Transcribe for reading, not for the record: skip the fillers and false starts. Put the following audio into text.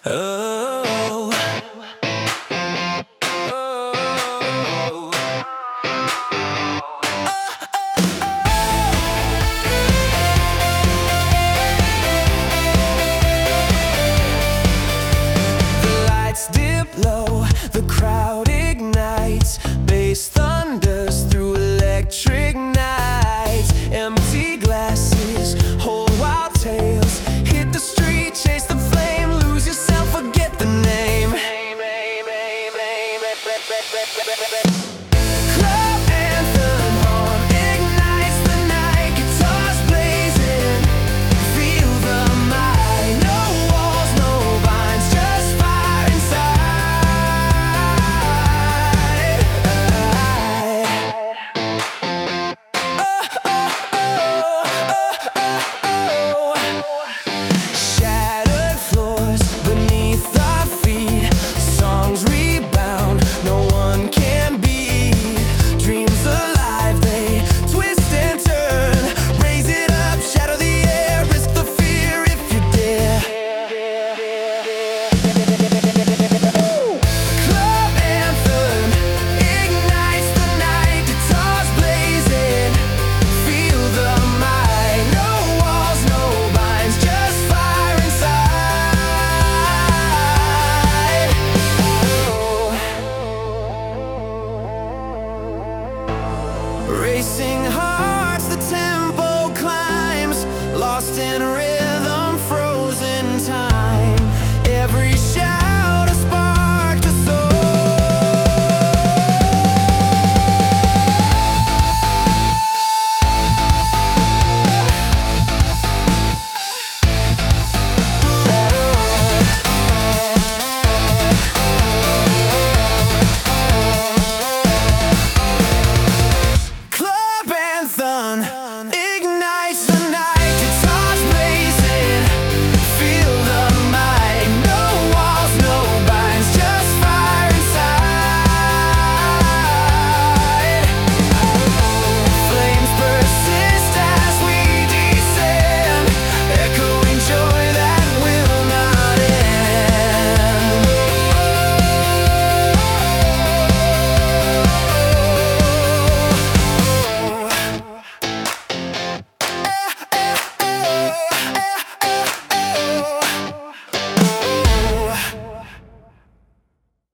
Oh, oh, the lights dip low, the crowd ignites, bass thunders through electric nights. Empty glasses hold wild tales, hit the street, chase the flame, lose yourself, forget the name.